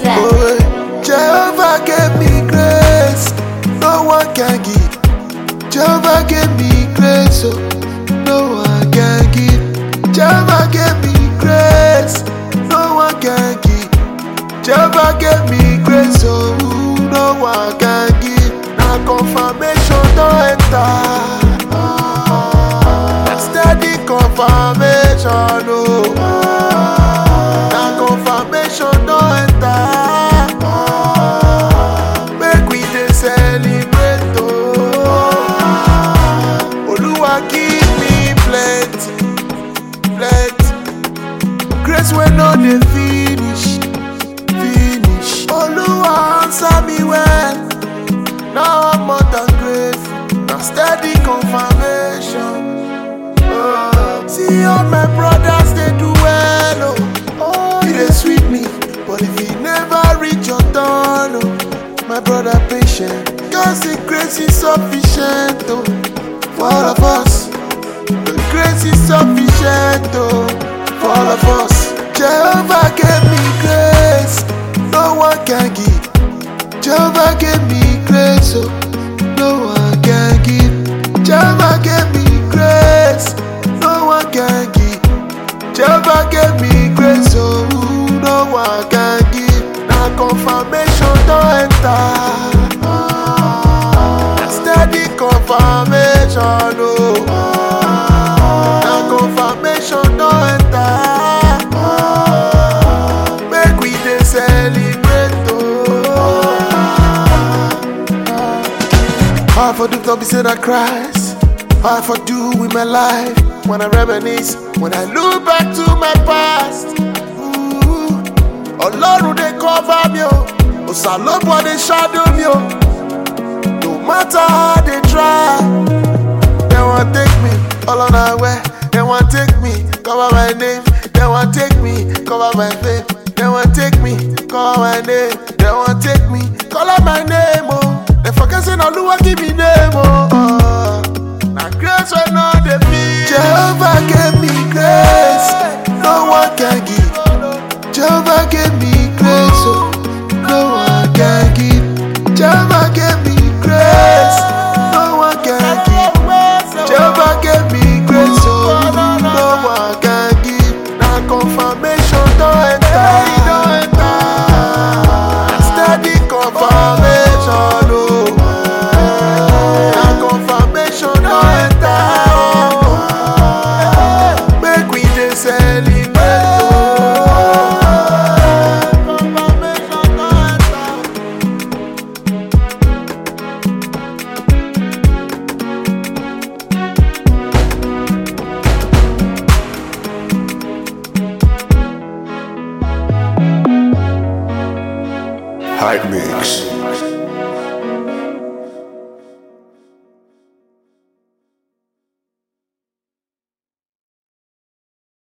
flavor. Oh, Jehovah gave me grace, no one can give. Jehovah gave me grace, oh, no one can give. Jehovah gave me grace, no one can give. Jehovah gave me grace, oh, no one can give. Now confirmation don't enter. Steady confirmation, oh. Now confirmation don't enter. Make we dey celebrate, oh. Oluwa give me plenty, plenty. Grace wey no dey finish. Oluwa answer me well. Now I'm more than grateful. Now steady confirmation. Oh, see all my brothers they do well. Oh, it dey sweet me, but if he never reach your turn, oh, my brother patient. Cause the grace is sufficient, oh, for all of us. The grace is sufficient, oh, for all of us. Jehovah gave me grace, no one can give. Jehovah gave me grace, oh, no one can give. Jehovah gave me grace, no one can give. Jehovah gave me grace, oh, no one can give. Now confirmation don't enter. Steady confirmation, oh. Now confirmation don't enter. Make we dey celebrate, oh. How I for do to be said I Christ? How I for do with my life? When I reminisce, when I look back to my past. Oh Lord, they cover me, oh. Osalobo they shadow me, oh. No matter how they try, they want take me all on our way. They want take me, cover my name. They want take me, cover my fame. They want take me, cover my name. They want take me, color my name, oh. They forget say Oluwa give me name, oh. Now grace when all they feel. Jehovah gave me grace, no one can give. Jehovah gave me grace, oh, no one can give. Jehovah gave me grace, no one can give. Jehovah gave me grace, oh, no one can give. Now confirmation don't enter. Steady confirmation, oh. Now confirmation don't enter. Make we dey celebrate, oh. Hype Mix.